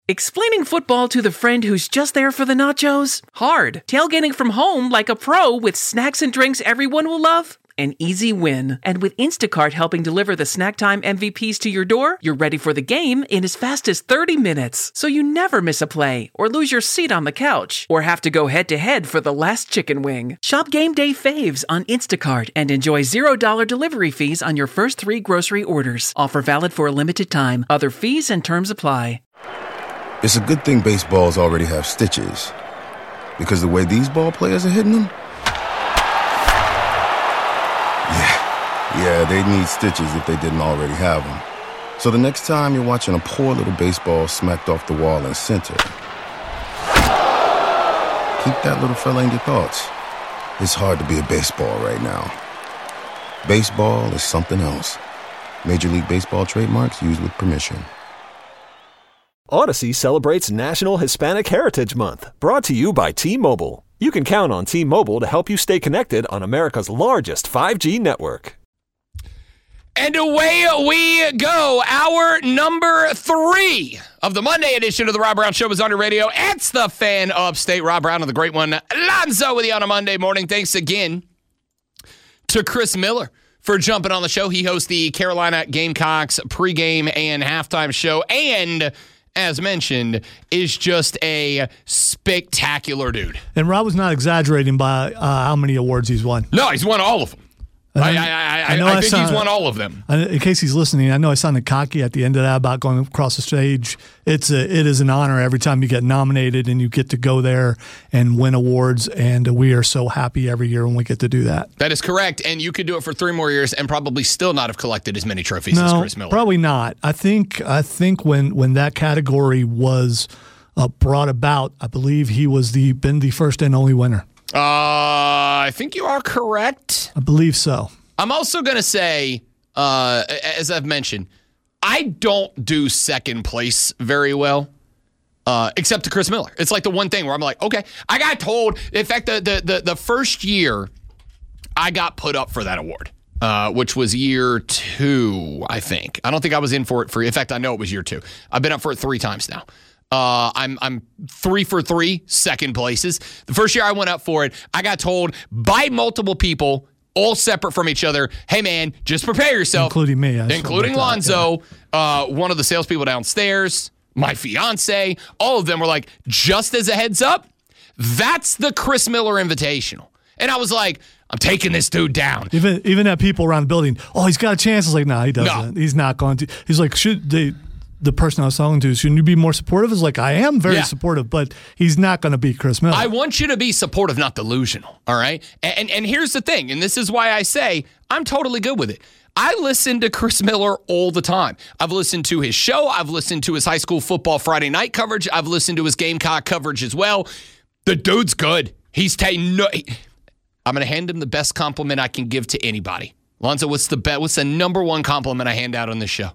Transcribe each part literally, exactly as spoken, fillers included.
Explaining football to the friend who's just there for the nachos? Hard. Tailgating from home like a pro with snacks and drinks everyone will love? An easy win. And with Instacart helping deliver the snack time M V Ps to your door, you're ready for the game in as fast as thirty minutes. So you never miss a play, or lose your seat on the couch, or have to go head-to-head for the last chicken wing. Shop Game Day Faves on Instacart and enjoy zero dollars delivery fees on your first three grocery orders. Offer valid for a limited time. Other fees and terms apply. It's a good thing baseballs already have stitches, because the way these ball players are hitting them, yeah, yeah, they'd need stitches if they didn't already have them. So the next time you're watching a poor little baseball smacked off the wall in center, keep that little fella in your thoughts. It's hard to be a baseball right now. Baseball is something else. Major League Baseball trademarks used with permission. Odyssey celebrates National Hispanic Heritage Month, brought to you by T-Mobile. You can count on T-Mobile to help you stay connected on America's largest five G network. And away we go. Hour number three of the Monday edition of the Rob Brown Show is on your radio. It's the Fan Upstate. Rob Brown and the great one, Lonzo, with you on a Monday morning. Thanks again to Chris Miller for jumping on the show. He hosts the Carolina Gamecocks pregame and halftime show, and as mentioned, is just a spectacular dude. And Rob was not exaggerating by uh, how many awards he's won. No, he's won all of them. I, I, I, I, know I think sound, he's won all of them. In case he's listening, I know I sounded cocky at the end of that about going across the stage. It's a, it is an honor every time you get nominated and you get to go there and win awards, and we are so happy every year when we get to do that. That is correct, and you could do it for three more years and probably still not have collected as many trophies no, as Chris Miller. Probably not. I think I think when when that category was uh, brought about, I believe he was the been the first and only winner. Uh, I think you are correct. I believe so. I'm also going to say, uh, as I've mentioned, I don't do second place very well, uh, except to Chris Miller. It's like the one thing where I'm like, okay, I got told. In fact, the the the, the first year I got put up for that award, uh, which was year two, I think. I don't think I was in for it for. In fact, I know it was year two. I've been up for it three times now. Uh, I'm I'm three for three second places. The first year I went up for it, I got told by multiple people, all separate from each other, hey man, just prepare yourself. Including me. Including Lonzo, yeah. uh, one of the salespeople downstairs, my fiance, all of them were like, just as a heads up, that's the Chris Miller Invitational. And I was like, I'm taking this dude down. Even even at people around the building, oh, he's got a chance. I was like, no, nah, he doesn't. No. He's not going to. He's like, should they... The person I was talking to, shouldn't you be more supportive? Is like, I am very yeah. supportive, but he's not going to be Chris Miller. I want you to be supportive, not delusional, all right? And, and and here's the thing, and this is why I say I'm totally good with it. I listen to Chris Miller all the time. I've listened to his show. I've listened to his high school football Friday night coverage. I've listened to his Gamecock coverage as well. The dude's good. He's taking no. I'm going to hand him the best compliment I can give to anybody. Lonzo, what's the be- what's the number one compliment I hand out on this show?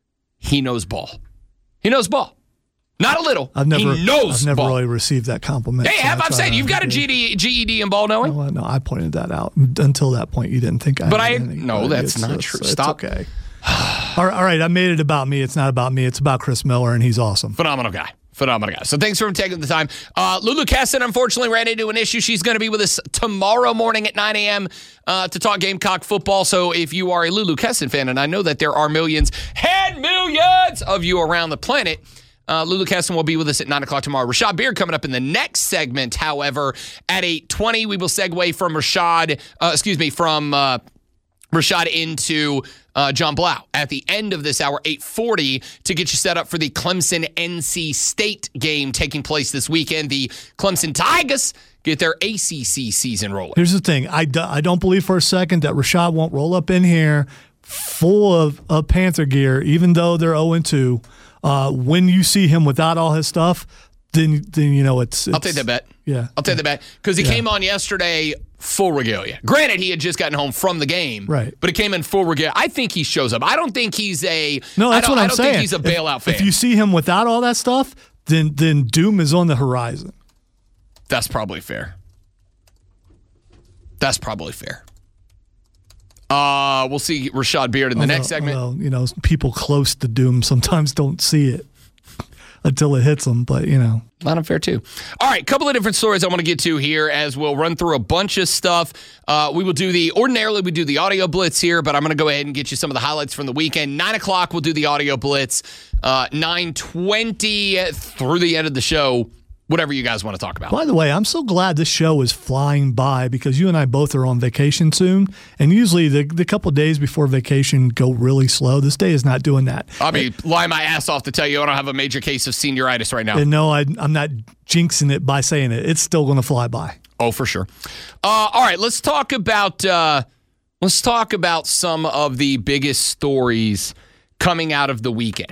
He knows ball. He knows ball. Not a little. I've never, he knows I've never ball. really received that compliment. Hey, so have, I'm saying, you've got a G D, G E D in ball knowing? No, no, I pointed that out. Until that point, you didn't think I But had I, anything. no, but that's it's, not it's, true. It's Stop. okay. all, right, all right, I made it about me. It's not about me. It's about Chris Miller, and he's awesome. Phenomenal guy. Phenomenal guy. So thanks for taking the time. Uh, Lulu Kesson, unfortunately, ran into an issue. She's going to be with us tomorrow morning at nine a.m. Uh, to talk Gamecock football. So if you are a Lulu Kesson fan, and I know that there are millions and millions of you around the planet, uh, Lulu Kesson will be with us at nine o'clock tomorrow. Rashad Beard coming up in the next segment. However, at eight twenty, we will segue from Rashad, uh, excuse me, from uh, Rashad into uh, John Blau at the end of this hour, eight forty, to get you set up for the Clemson-N C State game taking place this weekend. The Clemson Tigers get their A C C season rolling. Here's the thing. I, do, I don't believe for a second that Rashad won't roll up in here full of, of Panther gear, even though they're oh and two. Uh, when you see him without all his stuff, then, then you know it's, it's... I'll take that bet. Yeah. I'll take that bet. Because he yeah. came on yesterday full regalia. Granted, he had just gotten home from the game. Right. But it came in full regalia. I think he shows up. I don't think he's a... No, that's I what I'm I don't saying. think he's a bailout if, fan. If you see him without all that stuff, then then doom is on the horizon. That's probably fair. That's probably fair. Uh, we'll see Rashad Beard in the although, next segment. Although, you know, people close to doom sometimes don't see it. until it hits them. But, you know. Not unfair, too. All right, a couple of different stories I want to get to here as we'll run through a bunch of stuff. Uh, we will do the, ordinarily we do the audio blitz here, but I'm going to go ahead and get you some of the highlights from the weekend. nine o'clock, we'll do the audio blitz. Uh, nine twenty through the end of the show, whatever you guys want to talk about. By the way, I'm so glad this show is flying by because you and I both are on vacation soon. And usually the, the couple of days before vacation go really slow. This day is not doing that. I'll be lying my ass off to tell you I don't have a major case of senioritis right now. And no, I, I'm not jinxing it by saying it. It's still going to fly by. Oh, for sure. Uh, all right, let's talk about uh, let's talk about some of the biggest stories coming out of the weekend.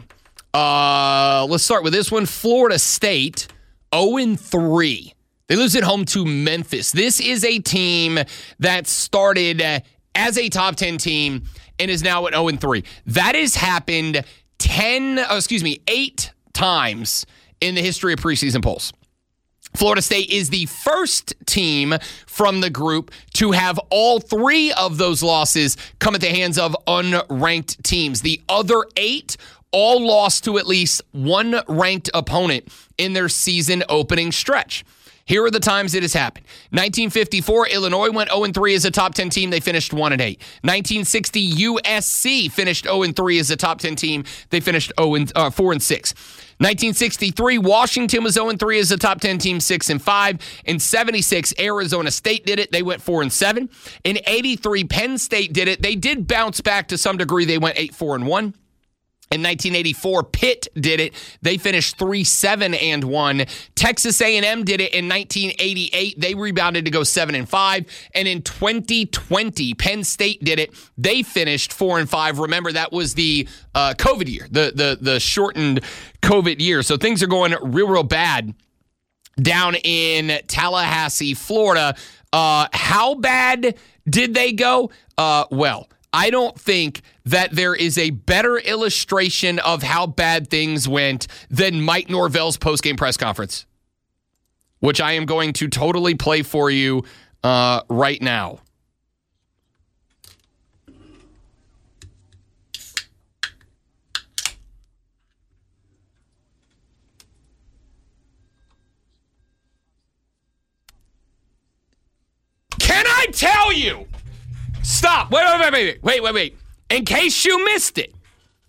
Uh, let's start with this one. Florida State oh and three. They lose at home to Memphis. This is a team that started uh, as a top ten team and is now at oh and three. That has happened ten, oh, excuse me, eight times in the history of preseason polls. Florida State is the first team from the group to have all three of those losses come at the hands of unranked teams. The other eight all lost to at least one ranked opponent in their season opening stretch. Here are the times it has happened. nineteen fifty-four, Illinois went oh and three as a top ten team. They finished one and eight. nineteen sixty, U S C finished oh and three as a top ten team. They finished four and six. nineteen sixty-three, Washington was oh and three as a top ten team, six and five. In seventy-six, Arizona State did it. They went four and seven. In eighty-three, Penn State did it. They did bounce back to some degree. They went eight four and one. In nineteen eighty-four, Pitt did it. They finished three seven and one. Texas A and M did it in nineteen eighty-eight. They rebounded to go seven and five. And in twenty twenty, Penn State did it. They finished four and five. Remember, that was the uh, COVID year, the, the, the shortened COVID year. So things are going real, real bad down in Tallahassee, Florida. Uh, how bad did they go? Uh, well, I don't think that there is a better illustration of how bad things went than Mike Norvell's postgame press conference, which I am going to totally play for you uh, right now. Can I tell you? Stop. Wait, wait, wait, wait, wait, wait, wait. In case you missed it.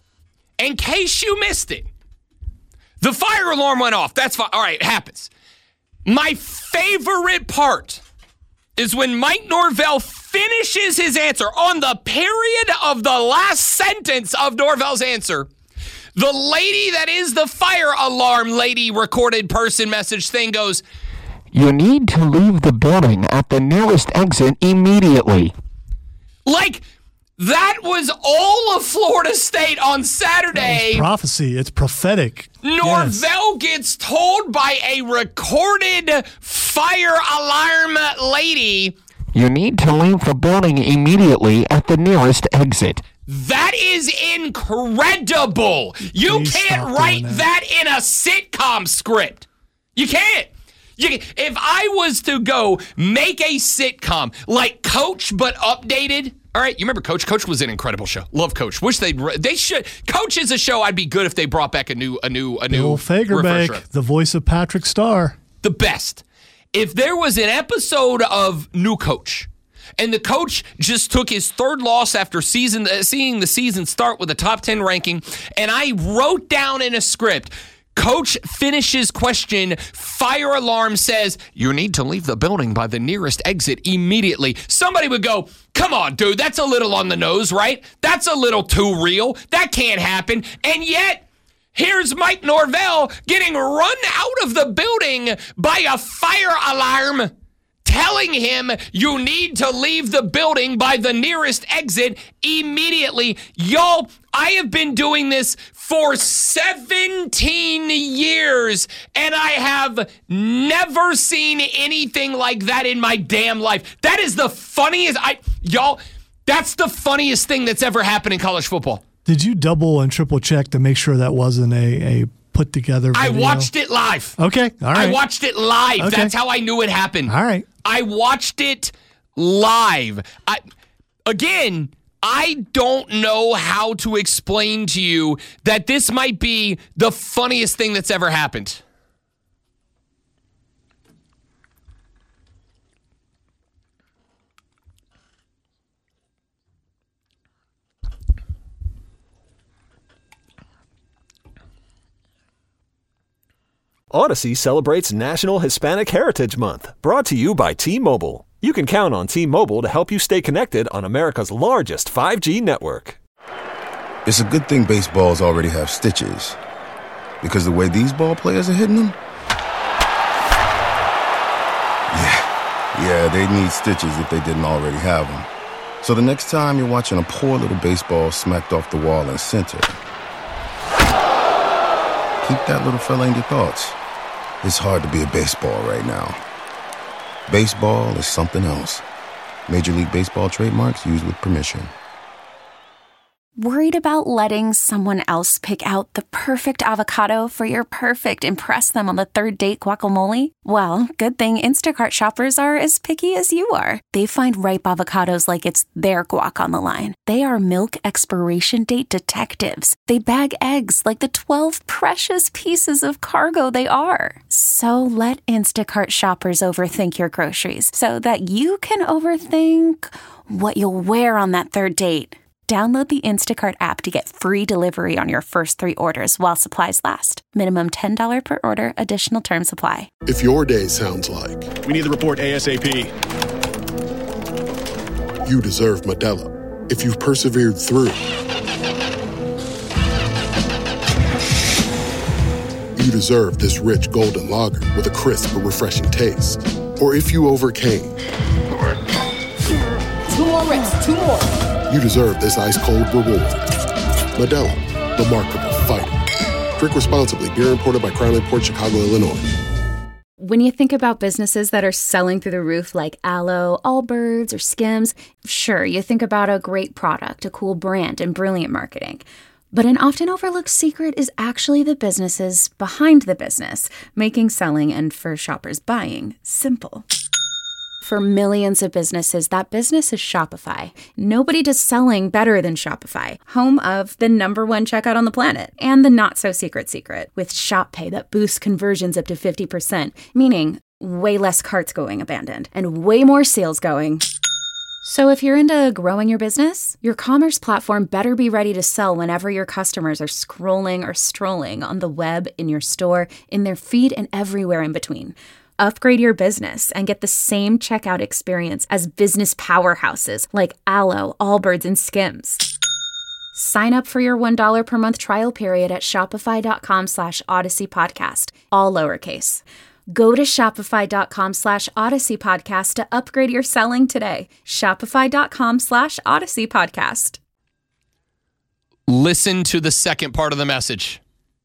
In case you missed it. The fire alarm went off. That's fine. All right, it happens. My favorite part is when Mike Norvell finishes his answer on the period of the last sentence of Norvell's answer. The lady that is the fire alarm lady recorded person message thing goes, "You need to leave the building at the nearest exit immediately." Like, that was all of Florida State on Saturday. It's prophecy. It's prophetic. Norvell yes. gets told by a recorded fire alarm lady, "You need to leave the building immediately at the nearest exit." That is incredible. You Please can't write that. that in a sitcom script. You can't. You, if I was to go make a sitcom like Coach but updated, all right, you remember Coach? Coach was an incredible show. Love Coach. Wish they they should. Coach is a show I'd be good if they brought back a new a new a new. Bill Fagerbeck, the voice of Patrick Starr, the best. If there was an episode of New Coach, and the coach just took his third loss after season uh, seeing the season start with a top ten ranking, and I wrote down in a script, Coach finishes question, fire alarm says, "You need to leave the building by the nearest exit immediately." Somebody would go, "Come on, dude, that's a little on the nose, right? That's a little too real. That can't happen." And yet, here's Mike Norvell getting run out of the building by a fire alarm telling him you need to leave the building by the nearest exit immediately. Y'all, I have been doing this for seventeen years, and I have never seen anything like that in my damn life. That is the funniest, I, y'all, that's the funniest thing that's ever happened in college football. Did you double and triple check to make sure that wasn't a, a put together video? I watched it live. Okay, all right. I watched it live. Okay. That's how I knew it happened. All right. I watched it live. I, again, I don't know how to explain to you that this might be the funniest thing that's ever happened. Odyssey celebrates National Hispanic Heritage Month, brought to you by T-Mobile. You can count on T-Mobile to help you stay connected on America's largest five G network. It's a good thing baseballs already have stitches, because the way these ball players are hitting them, yeah, yeah, they need stitches if they didn't already have them. So the next time you're watching a poor little baseball smacked off the wall in center, keep that little fella in your thoughts. It's hard to be a baseball right now. Baseball is something else. Major League Baseball trademarks used with permission. Worried about letting someone else pick out the perfect avocado for your perfect impress them on the third date guacamole? Well, good thing Instacart shoppers are as picky as you are. They find ripe avocados like it's their guac on the line. They are milk expiration date detectives. They bag eggs like the twelve precious pieces of cargo they are. So let Instacart shoppers overthink your groceries so that you can overthink what you'll wear on that third date. Download the Instacart app to get free delivery on your first three orders while supplies last. Minimum ten dollars per order. Additional terms apply. If your day sounds like... We need the report ASAP. You deserve Modelo. If you've persevered through... You deserve this rich golden lager with a crisp but refreshing taste. Or if you overcame... Two more reps, two more. You deserve this ice-cold reward. Modelo, the Remarkable Fighter. Drink responsibly. Beer imported by Crown Imports, Chicago, Illinois. When you think about businesses that are selling through the roof like Aloe, Allbirds, or Skims, sure, you think about a great product, a cool brand, and brilliant marketing. But an often overlooked secret is actually the businesses behind the business, making selling and, for shoppers, buying simple. For millions of businesses, that business is Shopify. Nobody does selling better than Shopify, home of the number one checkout on the planet, and the not-so-secret secret, with Shop Pay that boosts conversions up to fifty percent, meaning way less carts going abandoned, and way more sales going. So if you're into growing your business, your commerce platform better be ready to sell whenever your customers are scrolling or strolling on the web, in your store, in their feed, and everywhere in between. Upgrade your business and get the same checkout experience as business powerhouses like Aloe, Allbirds, and Skims. Sign up for your one dollar per month trial period at shopify.com slash Odyssey Podcast, all lowercase. Go to shopify.com slash Odyssey Podcast to upgrade your selling today. Shopify.com slash Odyssey Podcast. Listen to the second part of the message.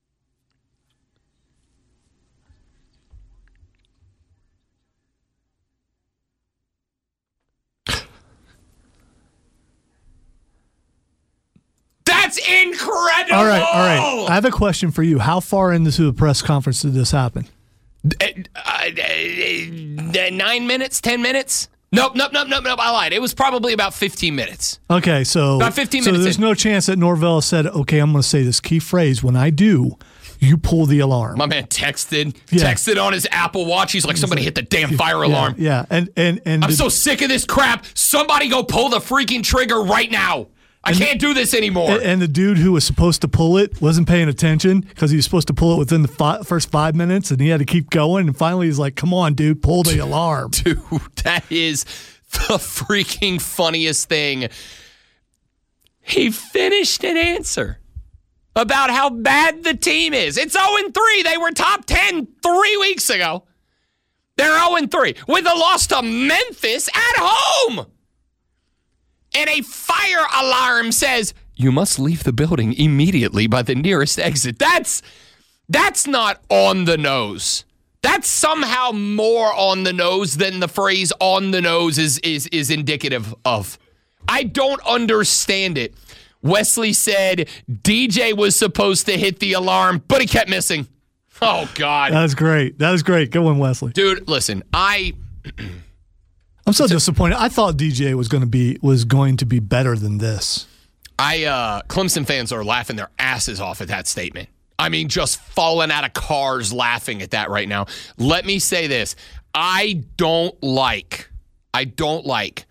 That's incredible! All right, all right. I have a question for you. How far into the press conference did this happen? Uh, uh, uh, nine minutes? Ten minutes? Nope, nope, nope, nope, nope. I lied. It was probably about fifteen minutes. Okay, so, about fifteen so minutes there's in. no chance that Norvell said, okay, I'm going to say this key phrase. When I do, you pull the alarm. My man texted, Yeah. texted on his Apple Watch. He's like, somebody hit the damn fire Yeah, alarm. Yeah, and and and I'm did- so sick of this crap. Somebody go pull the freaking trigger right now. I can't do this anymore. And, and the dude who was supposed to pull it wasn't paying attention because he was supposed to pull it within the fi- first five minutes, and he had to keep going. And finally, he's like, "Come on, dude, pull the alarm." Dude, that is the freaking funniest thing. He finished an answer about how bad the team is. It's oh and three. They were top ten three weeks ago. They're oh and three with a loss to Memphis at home. And a fire alarm says, you must leave the building immediately by the nearest exit. That's that's not on the nose. That's somehow more on the nose than the phrase on the nose is is is indicative of. I don't understand it. Wesley said D J was supposed to hit the alarm, but he kept missing. Oh, God. That was great. That was great. Good one, Wesley. Dude, listen, I I'm so disappointed. I thought D J was going to be was going to be better than this. I uh, Clemson fans are laughing their asses off at that statement. I mean, just falling out of cars laughing at that right now. Let me say this. I don't like, I don't like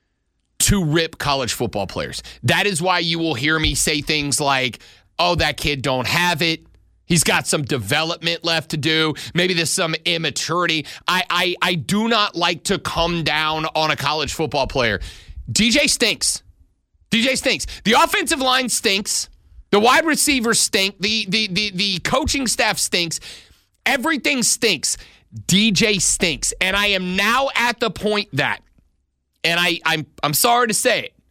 to rip college football players. That is why you will hear me say things like, oh, that kid don't have it. He's got some development left to do. Maybe there's some immaturity. I, I, I do not like to come down on a college football player. D J stinks. D J stinks. The offensive line stinks. The wide receivers stink. The, the, the, the coaching staff stinks. Everything stinks. D J stinks. And I am now at the point that, and I, I'm I'm sorry to say it,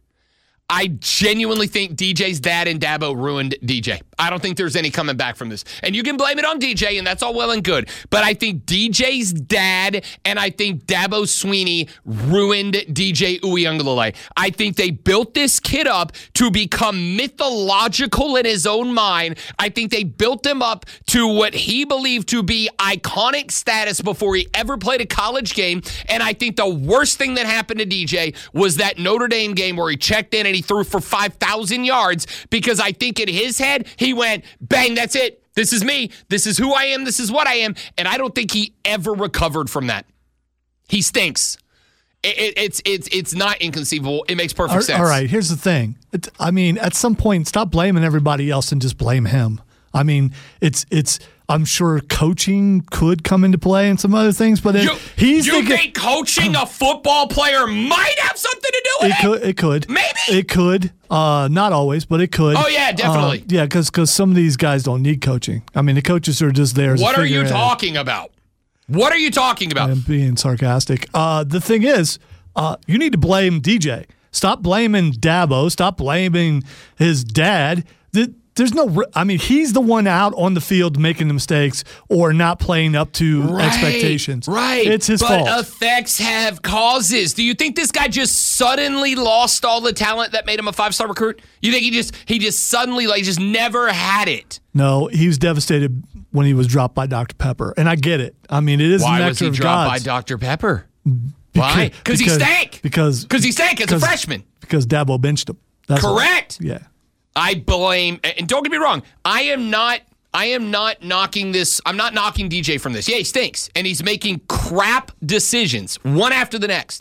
I genuinely think D J's dad and Dabo ruined D J. I don't think there's any coming back from this. And you can blame it on D J, and that's all well and good. But I think D J's dad and I think Dabo Swinney ruined D J Uiagalelei. I think they built this kid up to become mythological in his own mind. I think they built him up to what he believed to be iconic status before he ever played a college game. And I think the worst thing that happened to D J was that Notre Dame game where he checked in and he threw for five thousand yards, because I think in his head, he went, bang, that's it. This is me. This is who I am. This is what I am. And I don't think he ever recovered from that. He stinks. It, it, it's it's it's not inconceivable. It makes perfect all, sense. All right, here's the thing. It, I mean, at some point, stop blaming everybody else and just blame him. I mean, it's it's. I'm sure coaching could come into play and some other things, but it, you, he's you thinking, think coaching a football player might have something to do with it? It Could, it could. Maybe. It could. Uh, not always, but it could. Oh, yeah, definitely. Uh, yeah, because some of these guys don't need coaching. I mean, the coaches are just there. As what a are you figurehead. talking about? What are you talking about? I'm being sarcastic. Uh, the thing is, uh, you need to blame D J. Stop blaming Dabo. Stop blaming his dad. The, There's no, I mean, he's the one out on the field making the mistakes or not playing up to right, expectations. Right. It's his but fault. But effects have causes. Do you think this guy just suddenly lost all the talent that made him a five-star recruit? You think he just, he just suddenly, like, just never had it? No, he was devastated when he was dropped by Doctor Pepper. And I get it. I mean, it is Why the was he nectar of dropped gods. by Doctor Pepper? Why? Because he stank. Because Because he stank as a freshman. Because Dabo benched him. That's Correct. What, yeah. I blame, and don't get me wrong, I am not I am not knocking this, I'm not knocking D J from this. Yeah, he stinks, and he's making crap decisions, one after the next.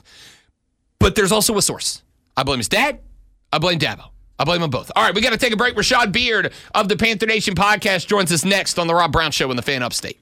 But there's also a source. I blame his dad. I blame Dabo. I blame them both. All right, we got to take a break. Rashad Beard of the Panther Nation podcast joins us next on the Rob Brown Show in the Fan Upstate.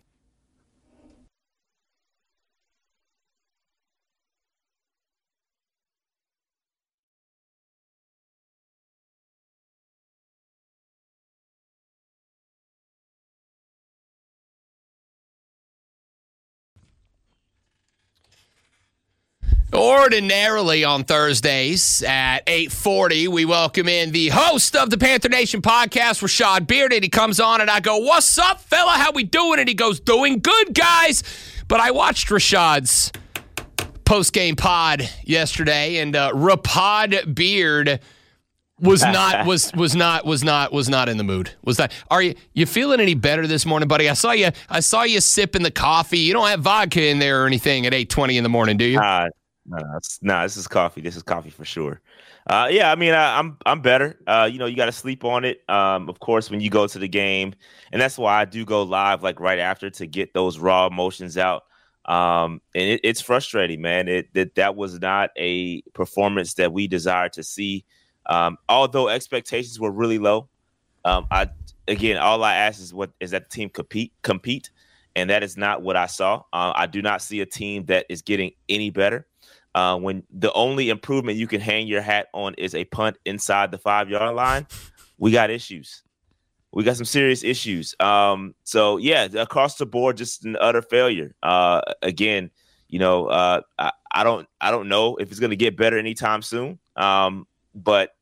Ordinarily on Thursdays at eight forty, we welcome in the host of the Panther Nation podcast, Rashad Beard, and he comes on and I go, what's up, fella? How we doing? And he goes, doing good, guys. But I watched Rashad's post-game pod yesterday, and uh, Rapod Beard was not was was not was not was not in the mood. Was that? Are you you feeling any better this morning, buddy? I saw you I saw you sipping the coffee. You don't have vodka in there or anything at eight twenty in the morning, do you? Uh, no, no, no, this is coffee. This is coffee for sure. Uh, yeah, I mean, I, I'm I'm better. Uh, you know, you got to sleep on it. Um, of course, when you go to the game, and that's why I do go live like right after to get those raw emotions out. Um, and it, it's frustrating, man. It that that was not a performance that we desired to see. Um, although expectations were really low. Um, I again, all I ask is what is that the team compete compete, and that is not what I saw. Uh, I do not see a team that is getting any better. Uh, when the only improvement you can hang your hat on is a punt inside the five-yard line, we got issues. We got some serious issues. Um, so, yeah, across the board, just an utter failure. Uh, again, you know, uh, I, I don't I don't know if it's going to get better anytime soon, um, but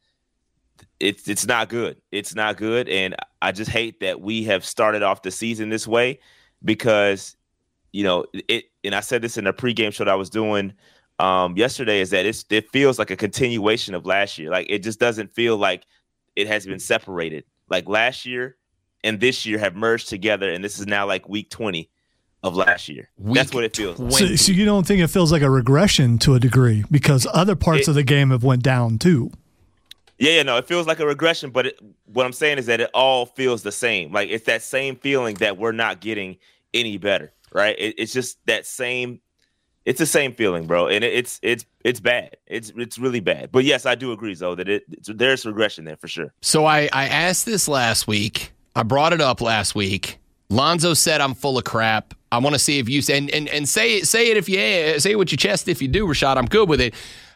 it's it's not good. It's not good, and I just hate that we have started off the season this way because, you know, it. And I said this in a pregame show that I was doing Um, yesterday is that it's, it feels like a continuation of last year. Like it just doesn't feel like it has been separated. Like last year and this year have merged together, and this is now like week twenty. of last year. Week That's what it feels like. So, so you don't think it feels like a regression to a degree because other parts it, of the game have went down too? Yeah, yeah, no, it feels like a regression, but it, what I'm saying is that it all feels the same. Like it's that same feeling that we're not getting any better, right? It, it's just that same. It's the same feeling, bro, and it, it's it's it's bad. It's it's really bad. But yes, I do agree, though, that it it's, there's regression there for sure. So I I asked this last week. I brought it up last week. Lonzo said I'm full of crap. I want to see if you say and, and and say it say it if you say it with your chest if you do, Rashad. I'm good with it.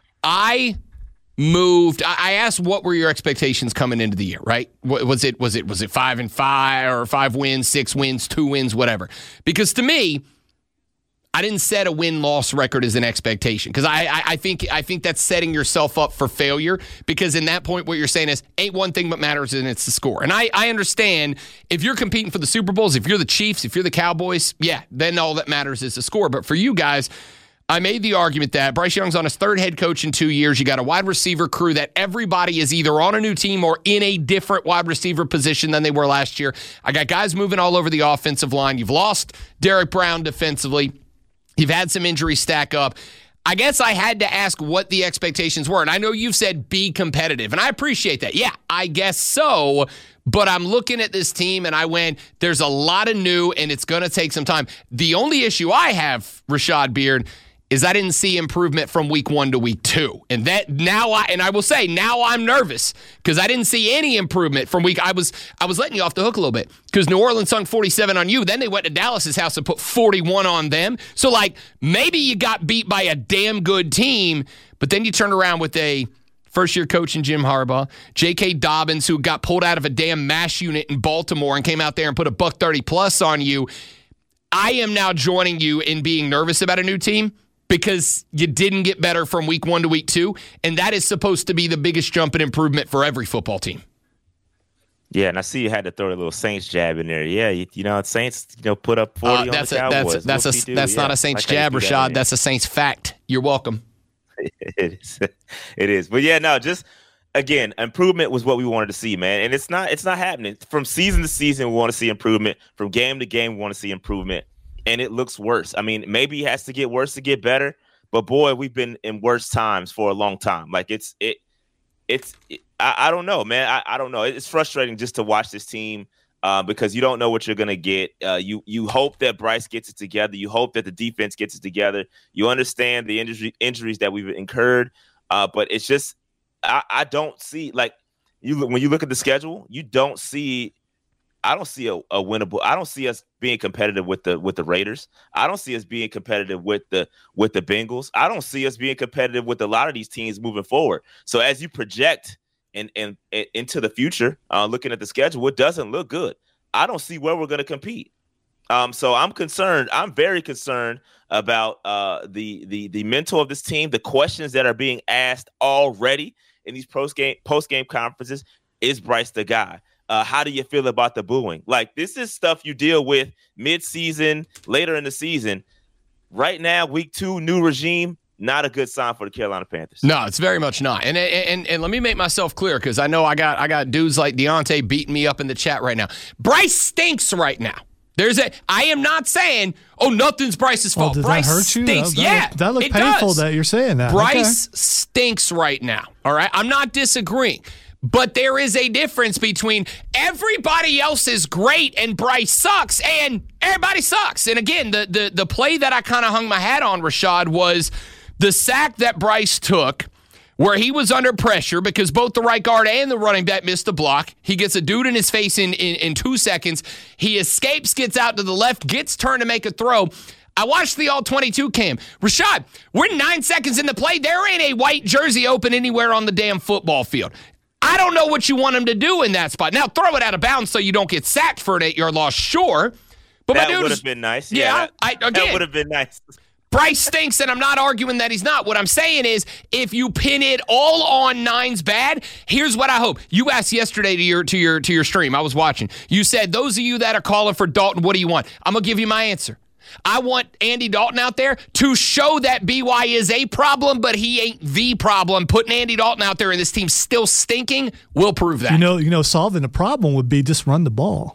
I moved. I, I asked what were your expectations coming into the year, right? Was it was it was it five and five or five wins, six wins, two wins, whatever? Because to me, I didn't set a win-loss record as an expectation because I, I I think I think that's setting yourself up for failure because in that point what you're saying is ain't one thing but matters and it's the score. And I, I understand if you're competing for the Super Bowls, if you're the Chiefs, if you're the Cowboys, yeah, then all that matters is the score. But for you guys, I made the argument that Bryce Young's on his third head coach in two years. You got a wide receiver crew that everybody is either on a new team or in a different wide receiver position than they were last year. I got guys moving all over the offensive line. You've lost Derek Brown defensively. You've had some injuries stack up. I guess I had to ask what the expectations were. And I know you've said be competitive, and I appreciate that. Yeah, I guess so. But I'm looking at this team, and I went, there's a lot of new, and it's going to take some time. The only issue I have, Rashad Beard, is I didn't see improvement from week one to week two. And that now I and I will say now I'm nervous because I didn't see any improvement from week. I was I was letting you off the hook a little bit because New Orleans hung forty-seven on you. Then they went to Dallas's house and put forty-one on them. So like maybe you got beat by a damn good team, but then you turned around with a first-year coach in Jim Harbaugh, J K. Dobbins, who got pulled out of a damn MASH unit in Baltimore and came out there and put a buck thirty plus on you. I am now joining you in being nervous about a new team because you didn't get better from week one to week two, and that is supposed to be the biggest jump in improvement for every football team. Yeah, and I see you had to throw a little Saints jab in there. Yeah, you, you know, Saints, you know, put up forty uh, that's on the a, Cowboys. That's that's, a, that's yeah, not a Saints jab, Rashad. That, that's a Saints fact. You're welcome. It is. It is. But yeah, no, just again, improvement was what we wanted to see, man. And it's not it's not happening. From season to season, we want to see improvement. From game to game, we want to see improvement. And it looks worse. I mean, maybe it has to get worse to get better. But boy, we've been in worse times for a long time. Like it's it, it's it, I, I don't know, man. I, I don't know. It's frustrating just to watch this team uh, because you don't know what you're gonna get. Uh, you you hope that Bryce gets it together. You hope that the defense gets it together. You understand the injury injuries that we've incurred, uh, but it's just I, I don't see like you when you look at the schedule, you don't see. I don't see a, a winnable. I don't see us being competitive with the with the Raiders. I don't see us being competitive with the with the Bengals. I don't see us being competitive with a lot of these teams moving forward. So as you project and and into the future, uh, looking at the schedule, it doesn't look good. I don't see where we're going to compete. Um, so I'm concerned. I'm very concerned about uh, the the the mental of this team. The questions that are being asked already in these post game post game conferences. Is Bryce the guy? Uh, how do you feel about the booing? Like, this is stuff you deal with mid-season, later in the season. Right now, week two, new regime, not a good sign for the Carolina Panthers. No, it's very much not. And and and let me make myself clear because I know I got I got dudes like Deontay beating me up in the chat right now. Bryce stinks right now. There's a. I am not saying, oh, nothing's Bryce's fault. Oh, does Bryce that hurt you? stinks. That, that yeah, look, that look it painful does. that you're saying that. Bryce okay. stinks right now. All right, I'm not disagreeing. But there is a difference between everybody else is great and Bryce sucks and everybody sucks. And again, the the the play that I kind of hung my hat on, Rashad, was the sack that Bryce took where he was under pressure because both the right guard and the running back missed the block. He gets a dude in his face in, in, in two seconds. He escapes, gets out to the left, gets turned to make a throw. I watched the all twenty-two cam. Rashad, we're nine seconds in the play. There ain't a white jersey open anywhere on the damn football field. I don't know what you want him to do in that spot. Now, throw it out of bounds so you don't get sacked for an eight-yard loss, sure. But that my dude would have been nice. Yeah, yeah I, again, that would have been nice. Bryce stinks, and I'm not arguing that he's not. What I'm saying is, if you pin it all on nine's bad, here's what I hope. You asked yesterday to your to your to your stream. I was watching. You said, those of you that are calling for Dalton, what do you want? I'm gonna give you my answer. I want Andy Dalton out there to show that B Y is a problem, but he ain't the problem. Putting Andy Dalton out there and this team's still stinking will prove that. You know, you know, solving the problem would be just run the ball.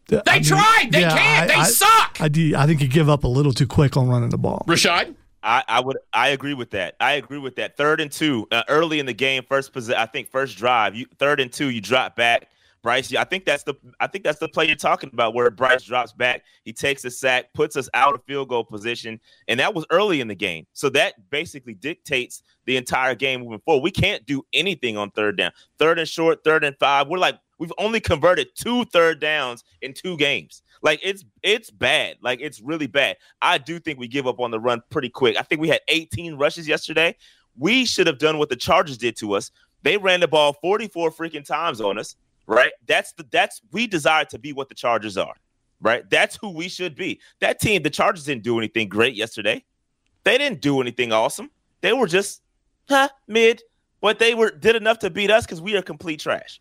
They I mean, tried. They yeah, can't. I, they I, suck. I, do, I think you give up a little too quick on running the ball. Rashad? I, I would. I agree with that. I agree with that. Third and two, uh, early in the game, first posi- I think first drive, you third and two, you drop back. Bryce, I think that's the. I think that's the play you're talking about, where Bryce drops back, he takes a sack, puts us out of field goal position, and that was early in the game. So that basically dictates the entire game moving forward. We can't do anything on third down, third and short, third and five. We're like we've only converted two third downs in two games. Like, it's it's bad. Like, it's really bad. I do think we give up on the run pretty quick. I think we had eighteen rushes yesterday. We should have done what the Chargers did to us. They ran the ball forty-four freaking times on us, right? That's the that's we desire to be what the Chargers are, right? That's who we should be. That team, the Chargers didn't do anything great yesterday. They didn't do anything awesome. They were just huh, mid, but they were did enough to beat us because we are complete trash.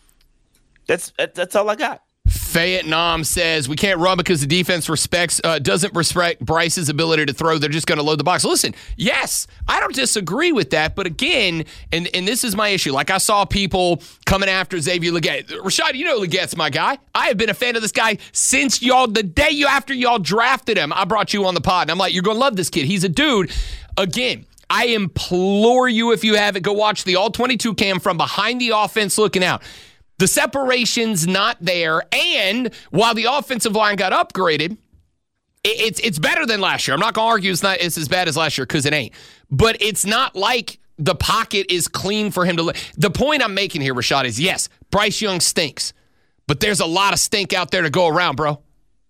That's that's all I got. Fayette Nam says we can't run because the defense respects uh, doesn't respect Bryce's ability to throw. They're just going to load the box. Listen, yes, I don't disagree with that. But again, and, and this is my issue. Like, I saw people coming after Xavier Legette. Rashad, you know Legette's my guy. I have been a fan of this guy since y'all, the day you after y'all drafted him. I brought you on the pod, and I'm like, you're going to love this kid. He's a dude. Again, I implore you, if you haven't, go watch the all twenty-two cam from behind the offense looking out. The separation's not there, and while the offensive line got upgraded, it's it's better than last year. I'm not going to argue it's not it's as bad as last year, because it ain't. But it's not like the pocket is clean for him to – the point I'm making here, Rashad, is yes, Bryce Young stinks, but there's a lot of stink out there to go around, bro.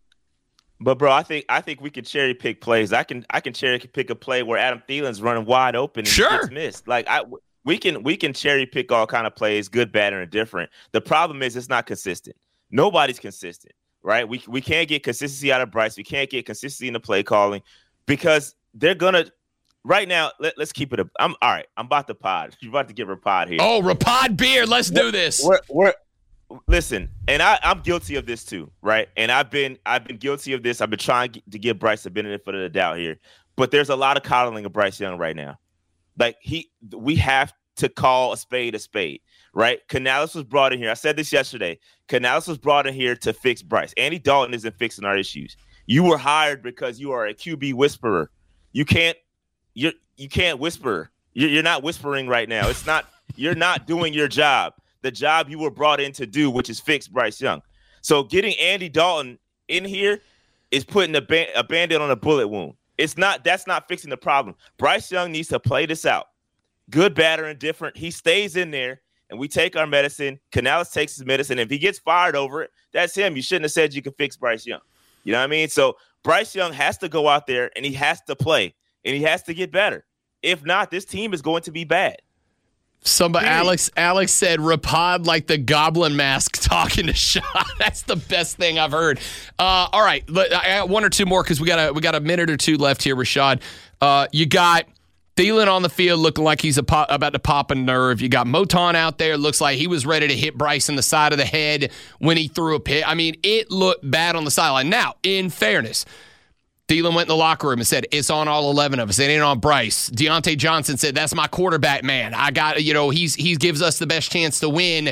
But, bro, I think I think we can cherry pick plays. I can I can cherry pick a play where Adam Thielen's running wide open and sure. he gets missed. Like, I – We can we can cherry pick all kind of plays, good, bad, and indifferent. The problem is it's not consistent. Nobody's consistent, right? We we can't get consistency out of Bryce. We can't get consistency in the play calling because they're gonna. Right now, let, let's keep it. A, I'm all right. I'm about to pod. You're about to get Rapod here. Oh, Rapod beer. Let's we're, do this. We're, we're listen, and I I'm guilty of this too, right? And I've been I've been guilty of this. I've been trying to give Bryce the benefit of the doubt here, but there's a lot of coddling of Bryce Young right now. Like he, we have to call a spade a spade, right? Canales was brought in here. I said this yesterday. Canales was brought in here to fix Bryce. Andy Dalton isn't fixing our issues. You were hired because you are a Q B whisperer. You can't, you're, you can't whisper. You're, you're not whispering right now. It's not, you're not doing your job. The job you were brought in to do, which is fix Bryce Young. So getting Andy Dalton in here is putting a, ba- a Band-Aid on a bullet wound. It's not, that's not fixing the problem. Bryce Young needs to play this out. Good, bad, or indifferent. He stays in there, and we take our medicine. Canales takes his medicine. If he gets fired over it, that's him. You shouldn't have said you could fix Bryce Young. You know what I mean? So Bryce Young has to go out there, and he has to play, and he has to get better. If not, this team is going to be bad. Somebody, Period. Alex, Alex said, Rapod like the Goblin Mask talking to Sean. That's the best thing I've heard. Uh, all right, I got one or two more because we got a we got a minute or two left here, Rashad. Uh, you got Thielen on the field looking like he's a pop, about to pop a nerve. You got Moton out there. Looks like he was ready to hit Bryce in the side of the head when he threw a pit. I mean, it looked bad on the sideline. Now, in fairness, Thielen went in the locker room and said, it's on all eleven of us. It ain't on Bryce. Deontay Johnson said, that's my quarterback, man. I got, you know, he's he gives us the best chance to win.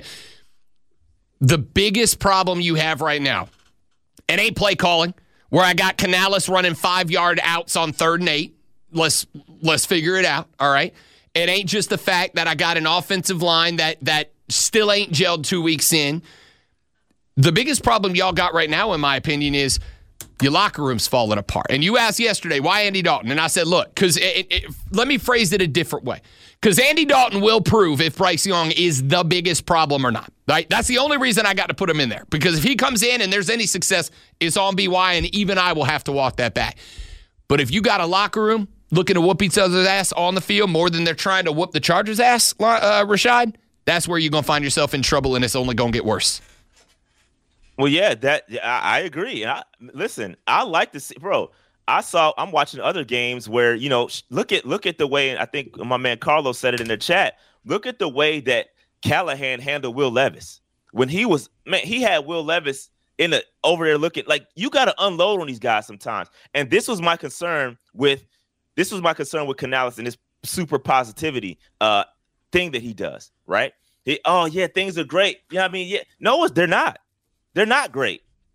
The biggest problem you have right now, it ain't play calling, where I got Canales running five-yard outs on third and eight. Let's let's figure it out, all right? It ain't just the fact that I got an offensive line that that still ain't gelled two weeks in. The biggest problem y'all got right now, in my opinion, is your locker room's falling apart. And you asked yesterday, why Andy Dalton? And I said, look, because let me phrase it a different way. Because Andy Dalton will prove if Bryce Young is the biggest problem or not. Right? That's the only reason I got to put him in there. Because if he comes in and there's any success, it's on B Y, and even I will have to walk that back. But if you got a locker room looking to whoop each other's ass on the field more than they're trying to whoop the Chargers' ass, uh, Rashad, that's where you're going to find yourself in trouble, and it's only going to get worse. Well, yeah, that I, I agree. I, listen, I like to see, bro. I saw. I'm watching other games where you know, look at look at the way. I think my man Carlos said it in the chat. Look at the way that Callahan handled Will Levis when he was man. He had Will Levis in the over there looking like you got to unload on these guys sometimes. And this was my concern with this was my concern with Canales and this super positivity uh, thing that he does. Right? He, oh yeah, things are great. You know what I mean? Yeah, no, they're not. They're not great.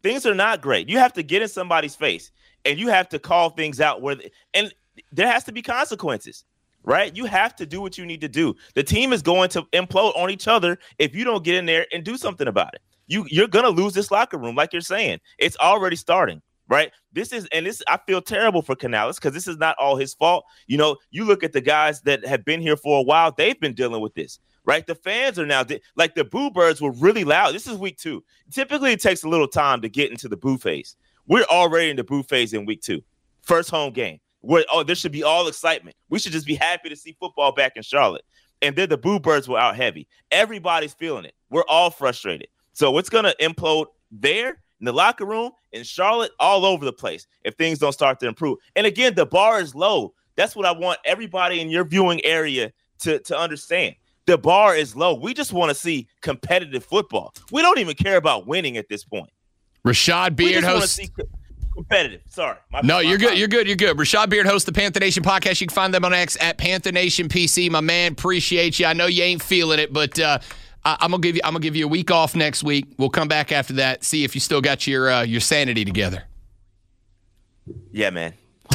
Things are not great. You have to get in somebody's face, and you have to call things out where, they, and there has to be consequences, right? You have to do what you need to do. The team is going to implode on each other if you don't get in there and do something about it. You, you're going to lose this locker room, like you're saying. It's already starting, right? This is, and this, I feel terrible for Canales because this is not all his fault. You know, you look at the guys that have been here for a while, they've been dealing with this. Right, the fans are now like the boo birds were really loud. This is week two. Typically, it takes a little time to get into the boo phase. We're already in the boo phase in week two, first home game. Where oh, there should be all excitement. We should just be happy to see football back in Charlotte. And then the boo birds were out heavy. Everybody's feeling it. We're all frustrated. So it's gonna implode there in the locker room in Charlotte, all over the place if things don't start to improve. And again, the bar is low. That's what I want everybody in your viewing area to to understand. The bar is low. We just want to see competitive football. We don't even care about winning at this point. Rashad Beard hosts. See competitive. Sorry. My, no, my, you're my, good. You're good. You're good. Rashad Beard hosts the Panther Nation podcast. You can find them on X at Panther Nation P C. My man, appreciate you. I know you ain't feeling it, but uh, I, I'm gonna give you. I'm gonna give you a week off next week. We'll come back after that. See if you still got your uh, your sanity together. Yeah, man.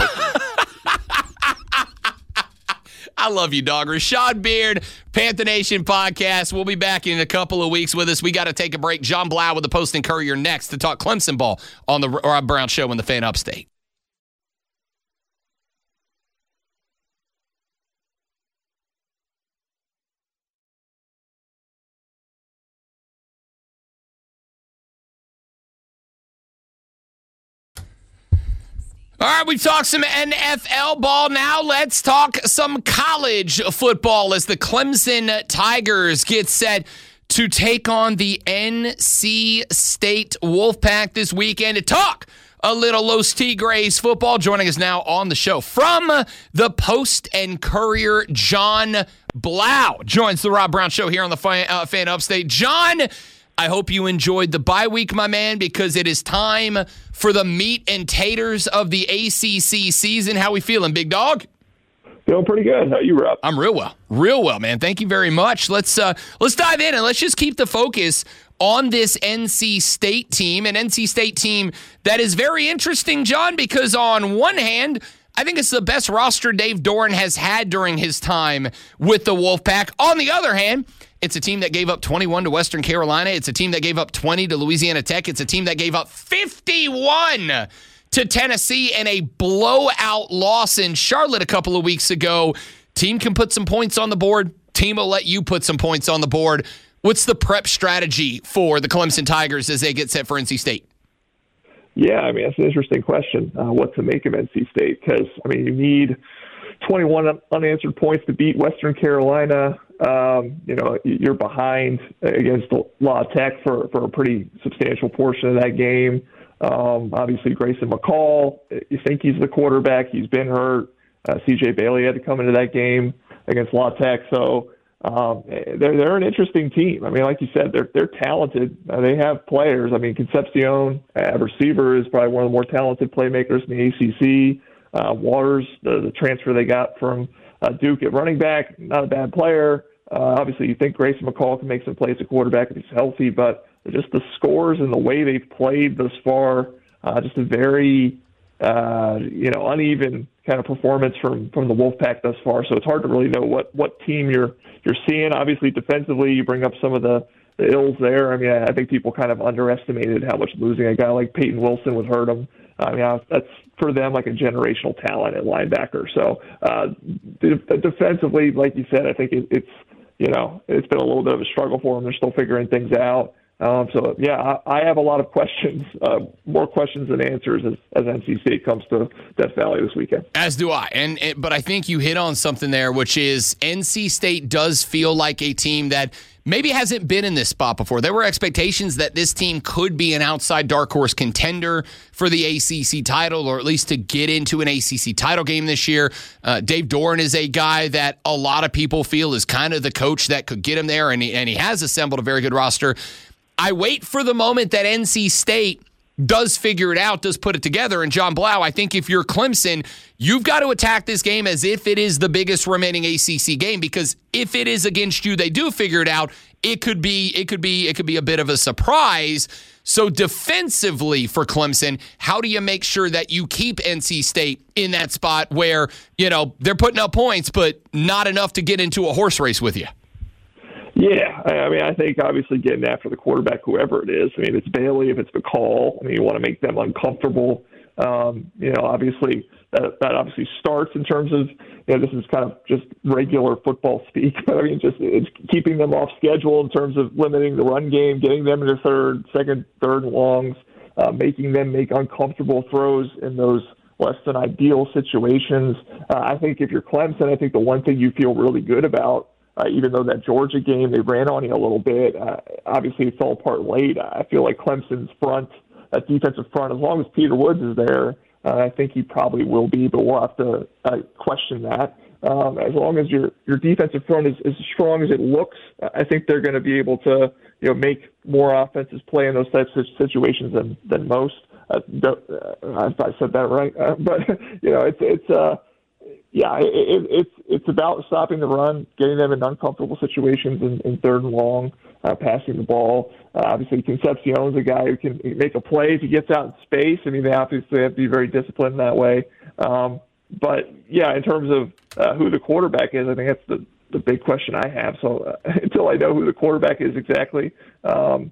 I love you, dog. Rashad Beard, Panther Nation podcast. We'll be back in a couple of weeks with us. We got to take a break. John Blau with the Post and Courier next to talk Clemson ball on the Rob Brown Show in the Fan Upstate. All right, we talked some N F L ball. Now let's talk some college football as the Clemson Tigers get set to take on the N C State Wolfpack this weekend. To talk a little Los Tigres football, joining us now on the show from the Post and Courier, John Blau joins the Rob Brown Show here on the Fan, uh, Fan Upstate. John, I hope you enjoyed the bye week, my man, because it is time for the meat and taters of the A C C season. How we feeling, big dog? Feeling pretty good. How you, Rob? I'm real well. Real well, man. Thank you very much. Let's uh, let's dive in and let's just keep the focus on this N C State team, an N C State team that is very interesting, John, because on one hand, I think it's the best roster Dave Doeren has had during his time with the Wolfpack. On the other hand, it's a team that gave up twenty-one to Western Carolina. It's a team that gave up twenty to Louisiana Tech. It's a team that gave up fifty-one to Tennessee in a blowout loss in Charlotte a couple of weeks ago. Team can put some points on the board. Team will let you put some points on the board. What's the prep strategy for the Clemson Tigers as they get set for N C State? Yeah, I mean, that's an interesting question, uh, what to make of N C State, because, I mean, you need twenty-one unanswered points to beat Western Carolina. Um, you know, you're behind against La Tech for, for a pretty substantial portion of that game. Um, obviously, Grayson McCall, you think he's the quarterback. He's been hurt. Uh, C J Bailey had to come into that game against La Tech. So um, they're, they're an interesting team. I mean, like you said, they're they're talented. Uh, they have players. I mean, Concepcion, uh, receiver, is probably one of the more talented playmakers in the A C C. Uh, Waters, the, the transfer they got from uh, Duke at running back, not a bad player. Uh, obviously, you think Grayson McCall can make some plays at quarterback if he's healthy, but just the scores and the way they've played thus far, uh, just a very, uh, you know, uneven kind of performance from, from the Wolfpack thus far. So it's hard to really know what, what team you're you're seeing. Obviously, defensively, you bring up some of the, the ills there. I mean, I think people kind of underestimated how much losing a guy like Peyton Wilson would hurt them. I mean, that's for them like a generational talent at linebacker. So uh, defensively, like you said, I think it, it's, you know, it's been a little bit of a struggle for them. They're still figuring things out. Um, so, yeah, I, I have a lot of questions, uh, more questions than answers as, as N C State comes to Death Valley this weekend. As do I. And, and But I think you hit on something there, which is N C State does feel like a team that maybe hasn't been in this spot before. There were expectations that this team could be an outside dark horse contender for the A C C title, or at least to get into an A C C title game this year. Uh, Dave Doeren is a guy that a lot of people feel is kind of the coach that could get him there, and he, and he has assembled a very good roster. I wait for the moment that N C State does figure it out, does put it together. And John Blau, I think if you're Clemson, you've got to attack this game as if it is the biggest remaining A C C game, because if it is against you, they do figure it out. It could be, it could be, it could be a bit of a surprise. So defensively for Clemson, how do you make sure that you keep N C State in that spot where, you know, they're putting up points, but not enough to get into a horse race with you? Yeah, I mean, I think obviously getting after the quarterback, whoever it is. I mean, if it's Bailey, if it's McCall, I mean, you want to make them uncomfortable. Um, you know, obviously that, that obviously starts in terms of, you know, this is kind of just regular football speak, but I mean, just it's keeping them off schedule in terms of limiting the run game, getting them into third, second, third and longs, uh, making them make uncomfortable throws in those less than ideal situations. Uh, I think if you're Clemson, I think the one thing you feel really good about, uh, even though that Georgia game, they ran on you a little bit, uh, obviously it fell apart late. I feel like Clemson's front, that defensive front, as long as Peter Woods is there, uh, I think he probably will be, but we'll have to uh, question that. Um, as long as your your defensive front is, is as strong as it looks, I think they're going to be able to, you know, make more offenses play in those types of situations than than most. Uh, uh, I said that right, uh, but you know, it's it's uh, yeah, it, it, it's it's about stopping the run, getting them in uncomfortable situations in, in third and long, uh, passing the ball. Uh, obviously, Concepcion's a guy who can make a play if he gets out in space. I mean, they obviously have to be very disciplined that way. Um, but yeah, in terms of uh, who the quarterback is, I think that's the the big question I have. So uh, until I know who the quarterback is exactly, um,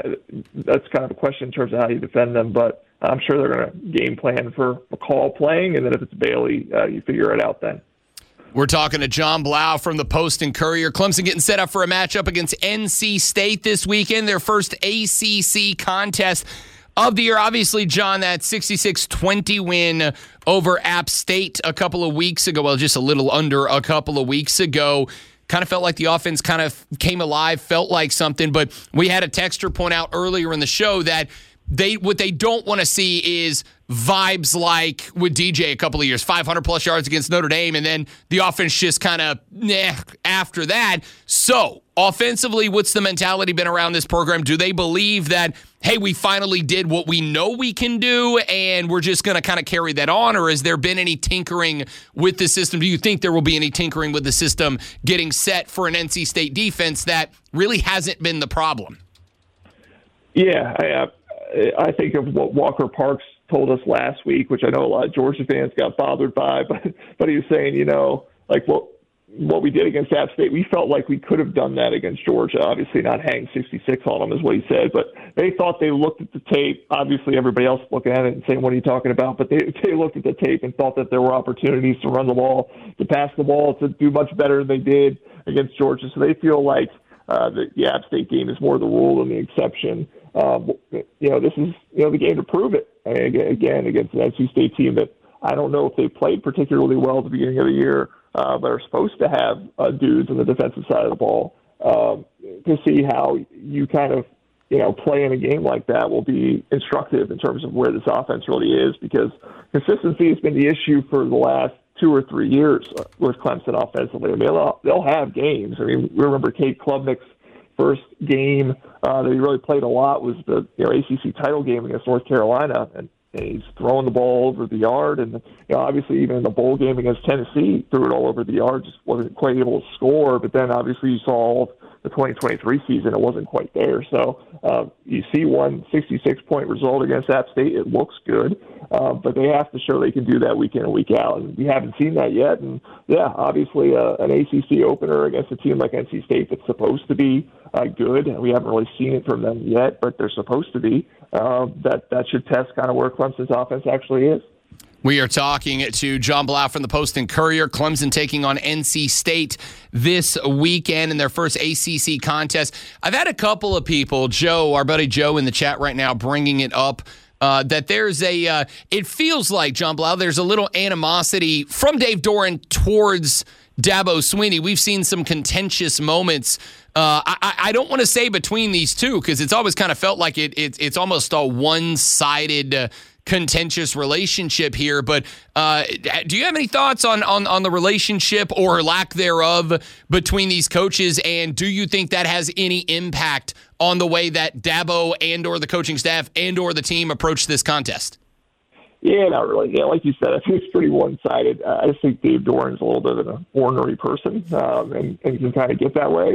that's kind of a question in terms of how you defend them. But I'm sure they're going to game plan for McCall playing, and then if it's Bailey, uh, you figure it out then. We're talking to John Blau from the Post and Courier. Clemson getting set up for a matchup against N C State this weekend, their first A C C contest of the year. Obviously, John, that sixty-six twenty win over App State a couple of weeks ago, well, just a little under a couple of weeks ago, kind of felt like the offense kind of came alive, felt like something. But we had a texter point out earlier in the show that they what they don't want to see is vibes like with D J a couple of years, five hundred plus yards against Notre Dame, and then the offense just kind of nah after that. So offensively, what's the mentality been around this program? Do they believe that, hey, we finally did what we know we can do, and we're just going to kind of carry that on? Or has there been any tinkering with the system? Do you think there will be any tinkering with the system getting set for an N C State defense that really hasn't been the problem? Yeah, I, uh, I think of what Walker Parks told us last week, which I know a lot of Georgia fans got bothered by, but but he was saying, you know, like what what we did against App State, we felt like we could have done that against Georgia. Obviously not hang sixty-six on them is what he said, but they thought they looked at the tape. Obviously everybody else looking at it and saying, what are you talking about? But they, they looked at the tape and thought that there were opportunities to run the ball, to pass the ball, to do much better than they did against Georgia. So they feel like uh, the, the App State game is more the rule than the exception. Um, you know, this is, you know, the game to prove it. I mean, again, against an N C State team that I don't know if they played particularly well at the beginning of the year, uh, but are supposed to have uh, dudes on the defensive side of the ball. Um, to see how you kind of, you know, play in a game like that will be instructive in terms of where this offense really is, because consistency has been the issue for the last two or three years with Clemson offensively. I mean, they'll, they'll have games. I mean, we remember Cade Klubnik's first game uh, that he really played a lot was the you know A C C title game against North Carolina, and, and he's throwing the ball over the yard. And you know, obviously, even in the bowl game against Tennessee, threw it all over the yard, just wasn't quite able to score. But then, obviously, you saw all the twenty twenty-three season; it wasn't quite there. So uh, you see one sixty-six point result against App State; it looks good, uh, but they have to show they can do that week in and week out, and we haven't seen that yet. And yeah, obviously, uh, an A C C opener against a team like N C State that's supposed to be Uh, good. We haven't really seen it from them yet, but they're supposed to be. Uh, that that should test kind of where Clemson's offense actually is. We are talking to John Blau from the Post and Courier. Clemson taking on N C State this weekend in their first A C C contest. I've had a couple of people, Joe, our buddy Joe in the chat right now, bringing it up. Uh, that there's a, uh, it feels like, John Blau, there's a little animosity from Dave Doeren towards Dabo Swinney. We've seen some contentious moments. Uh, I, I don't want to say between these two, because it's always kind of felt like it, it it's almost a one-sided uh, contentious relationship here. But uh, do you have any thoughts on, on, on the relationship or lack thereof between these coaches? And do you think that has any impact on the way that Dabo and or the coaching staff and or the team approach this contest? Yeah, not really. Yeah, like you said, I think it's pretty one-sided. Uh, I just think Dave Doeren's a little bit of an ornery person, um, and, and can kind of get that way.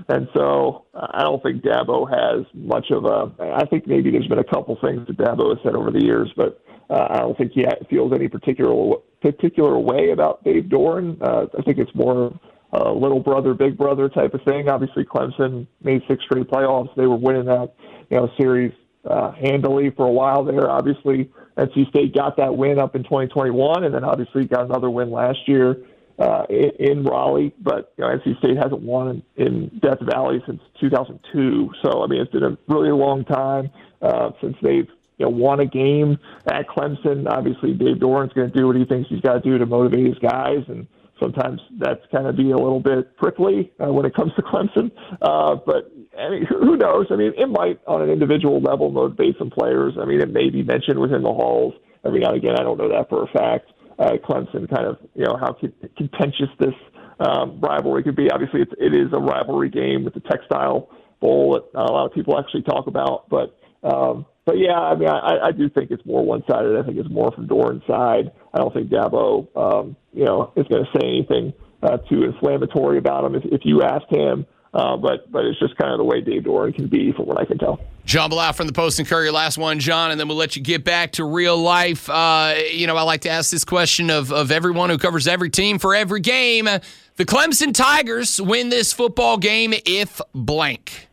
And so uh, I don't think Dabo has much of a – I think maybe there's been a couple things that Dabo has said over the years, but uh, I don't think he feels any particular particular way about Dave Doeren. Uh, I think it's more a little brother, big brother type of thing. Obviously, Clemson made six straight playoffs. They were winning that, you know, series uh, handily for a while there. Obviously, N C State got that win up in twenty twenty-one, and then obviously got another win last year uh, in, in Raleigh. But you know, N C State hasn't won in, in Death Valley since two thousand two. So I mean, it's been a really long time uh, since they've you know won a game at Clemson. Obviously, Dave Doeren's going to do what he thinks he's got to do to motivate his guys, and sometimes that's kind of be a little bit prickly uh, when it comes to Clemson. Uh, but I mean, who knows? I mean, it might on an individual level motivate some players. I mean, it may be mentioned within the halls every now and again. I don't know that for a fact. Uh, Clemson kind of, you know, how contentious this um, rivalry could be. Obviously, it's, it is a rivalry game with the Textile Bowl that not a lot of people actually talk about. But, um, but yeah, I mean, I, I do think it's more one-sided. I think it's more from Doeren's side. I don't think Dabo, um, you know, is going to say anything uh, too inflammatory about him if, if you asked him. Uh, but but it's just kind of the way Dave Doeren can be, from what I can tell. John Blau from the Post and Courier, last one, John, and then we'll let you get back to real life. Uh, you know, I like to ask this question of, of everyone who covers every team for every game. The Clemson Tigers win this football game if blank.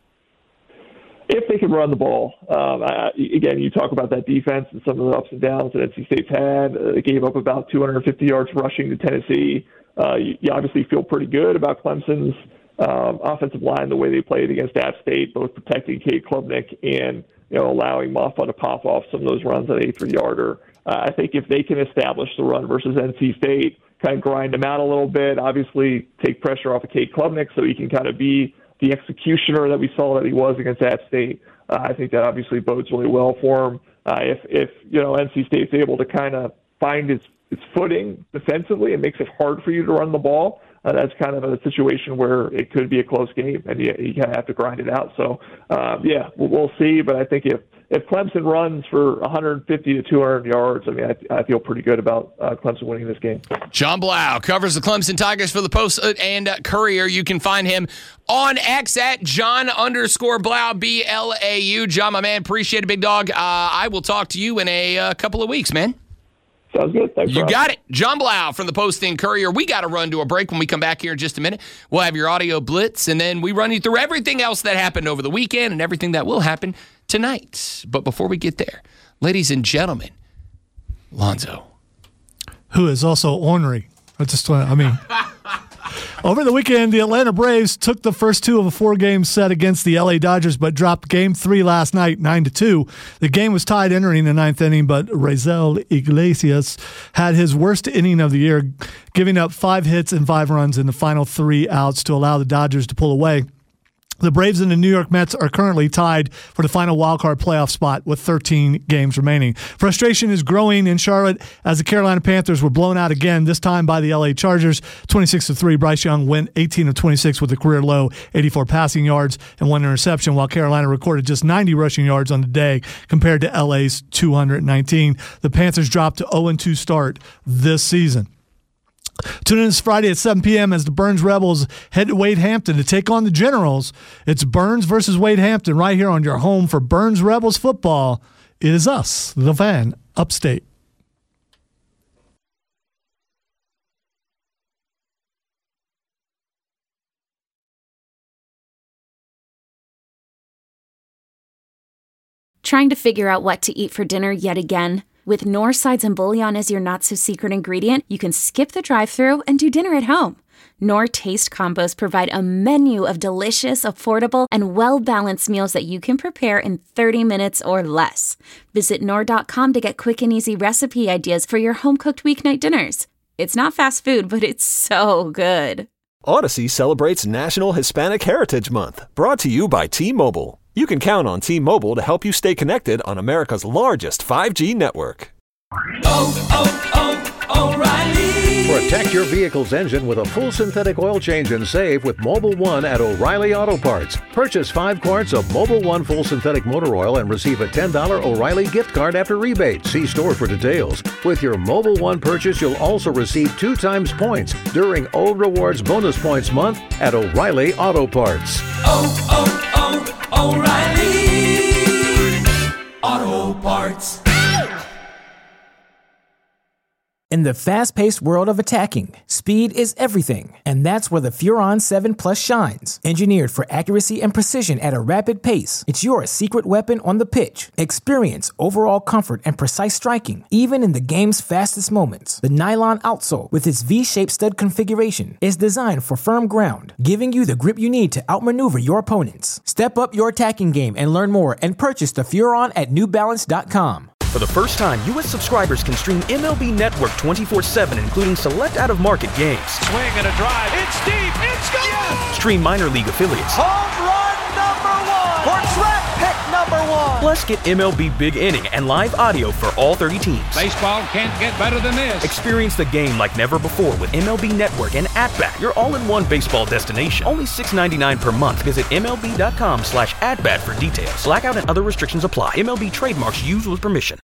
If they can run the ball. Um, I, again, you talk about that defense and some of the ups and downs that N C State's had. Uh, they gave up about two hundred fifty yards rushing to Tennessee. Uh, you, you obviously feel pretty good about Clemson's Um, offensive line, the way they played against App State, both protecting Cade Klubnik and you know allowing Maffa to pop off some of those runs at eighty-three-yarder. Uh, I think if they can establish the run versus N C State, kind of grind them out a little bit, obviously take pressure off of Cade Klubnik so he can kind of be the executioner that we saw that he was against App State. Uh, I think that obviously bodes really well for him. Uh, if, if you know N C State's able to kind of find its, its footing defensively, it makes it hard for you to run the ball. Uh, that's kind of a situation where it could be a close game, and you, you kind of have to grind it out. So, uh, yeah, we'll, we'll see. But I think if, if Clemson runs for one hundred fifty to two hundred yards, I mean, I, I feel pretty good about uh, Clemson winning this game. John Blau covers the Clemson Tigers for the Post and Courier. You can find him on X at John underscore Blau, B L A U. John, my man, appreciate it, big dog. Uh, I will talk to you in a uh, couple of weeks, man. Sounds good. Thanks, you Rob. got it. John Blau from the Post and Courier. We got to run to a break. When we come back here in just a minute, we'll have your audio blitz, and then we run you through everything else that happened over the weekend and everything that will happen tonight. But before we get there, ladies and gentlemen, Lonzo. Who is also ornery. I just want I mean... Over the weekend, the Atlanta Braves took the first two of a four-game set against the L A Dodgers, but dropped game three last night, nine to two. The game was tied entering the ninth inning, but Raisel Iglesias had his worst inning of the year, giving up five hits and five runs in the final three outs to allow the Dodgers to pull away. The Braves and the New York Mets are currently tied for the final wildcard playoff spot with thirteen games remaining. Frustration is growing in Charlotte as the Carolina Panthers were blown out again, this time by the L A Chargers, twenty-six to three. Bryce Young went eighteen of twenty-six with a career low eighty-four passing yards and one interception, while Carolina recorded just ninety rushing yards on the day compared to L A's two hundred nineteen. The Panthers dropped to oh and two start this season. Tune in this Friday at seven p.m. as the Burns Rebels head to Wade Hampton to take on the Generals. It's Burns versus Wade Hampton right here on your home for Burns Rebels football. It is us, the Fan, Upstate. Trying to figure out what to eat for dinner yet again? With Knorr sides and bouillon as your not-so-secret ingredient, you can skip the drive-thru and do dinner at home. Knorr Taste Combos provide a menu of delicious, affordable, and well-balanced meals that you can prepare in thirty minutes or less. Visit Knorr dot com to get quick and easy recipe ideas for your home-cooked weeknight dinners. It's not fast food, but it's so good. Odyssey celebrates National Hispanic Heritage Month, brought to you by T-Mobile. You can count on T-Mobile to help you stay connected on America's largest five G network. Oh, oh, oh, O'Reilly. For a Protect your vehicle's engine with a full synthetic oil change and save with Mobil one at O'Reilly Auto Parts. Purchase five quarts of Mobil one full synthetic motor oil and receive a ten dollars O'Reilly gift card after rebate. See store for details. With your Mobil one purchase, you'll also receive two times points during O Rewards Bonus Points Month at O'Reilly Auto Parts. Oh, oh, oh, O'Reilly Auto Parts. In the fast-paced world of attacking, speed is everything, and that's where the Furon seven Plus shines. Engineered for accuracy and precision at a rapid pace, it's your secret weapon on the pitch. Experience overall comfort and precise striking, even in the game's fastest moments. The nylon outsole, with its V-shaped stud configuration, is designed for firm ground, giving you the grip you need to outmaneuver your opponents. Step up your attacking game and learn more and purchase the Furon at New Balance dot com. For the first time, U S subscribers can stream M L B Network twenty-four seven, including select out-of-market games. Swing and a drive. It's deep. It's gone. Yes. Stream minor league affiliates. Home run number one. Or draft pick number one. Plus, get M L B Big Inning and live audio for all thirty teams. Baseball can't get better than this. Experience the game like never before with M L B Network and At-Bat, your all-in-one baseball destination. Only six dollars and ninety-nine cents per month. Visit M L B dot com slash at bat for details. Blackout and other restrictions apply. M L B trademarks used with permission.